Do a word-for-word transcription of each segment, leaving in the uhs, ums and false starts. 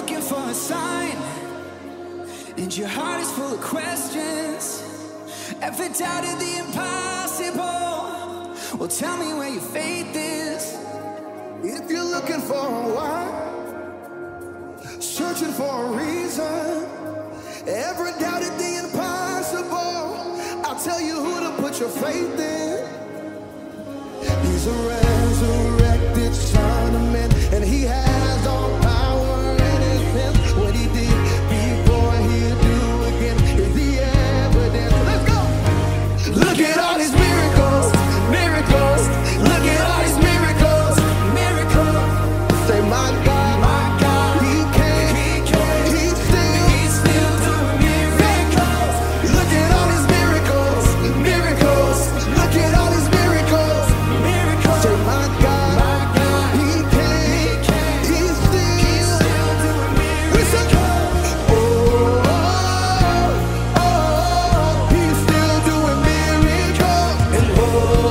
looking for a sign, and your heart is full of questions. Ever doubted the impossible? Well, tell me where your faith is. If you're looking for a why, searching for a reason, ever doubted the impossible? I'll tell you who to put your faith in. He's a resurrected Son of Man, and he has all power in his hands. What he did before, he'll do again is the evidence. Let's go! Look at all his miracles, miracles. Look at all his miracles, miracles. Say, my God, my God, he can, he can, he's still, he's still doing miracles. Look at all his miracles, miracles. Look at all his miracles, miracles. Say, my God, my God, he can, he can, he's still, he's still doing miracles. Oh, oh, oh, oh, he's still doing miracles. And oh,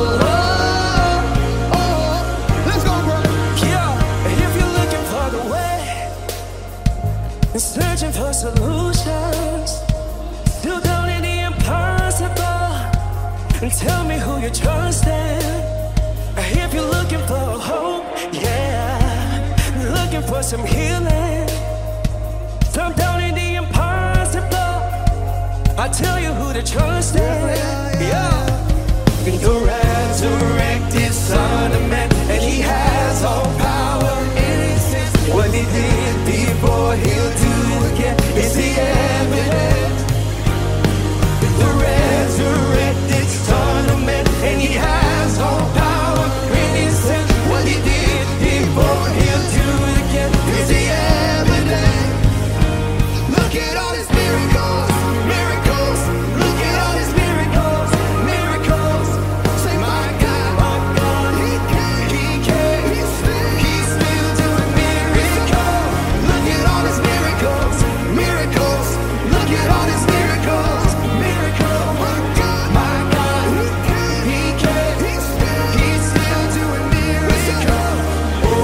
oh, oh, let's go, bro. Yeah, if you're looking for the way and searching for solutions, still down in the impossible, and tell me who you're trusting. If you're looking for hope, yeah, looking for some healing, still down in the impossible, I tell you who to trust in. Yeah, the resurrected Son of Man, and he has all power in his hands. What he did before, he'll do again. It's the evidence. The resurrected Son of Man, and he has all power in his hands. What he did before, he'll do it again. It's the evidence. Look at all his miracles, miracles. Look at all his miracles, miracles. Say, my God, my God, he can, he can, he's still, he's still doing miracles. Look at all his miracles, miracles. Look at all his miracles, miracles. My God, my God, he can, he can, he's still, he's still doing miracles. Oh, oh,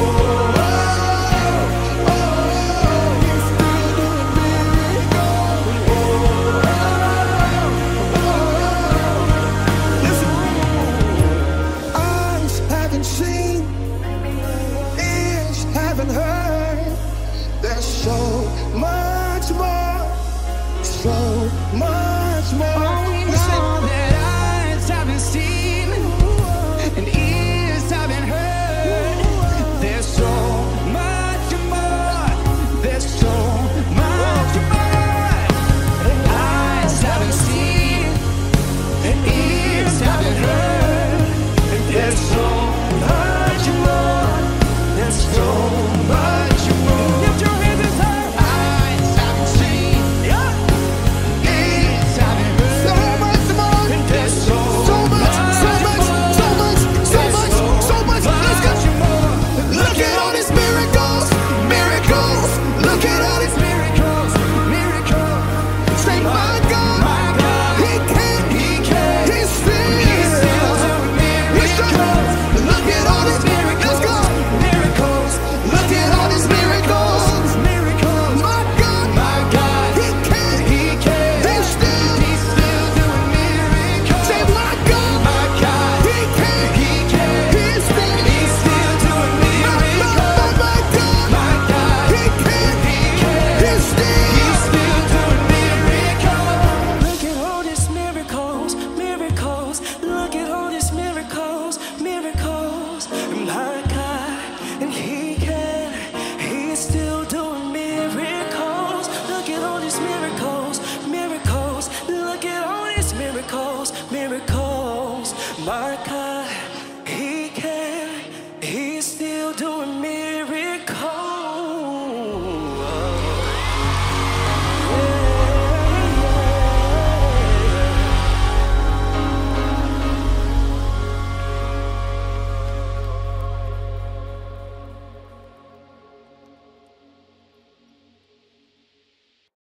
oh, he's still doing miracles. Oh, oh, oh. Listen, eyes haven't seen, ears haven't heard.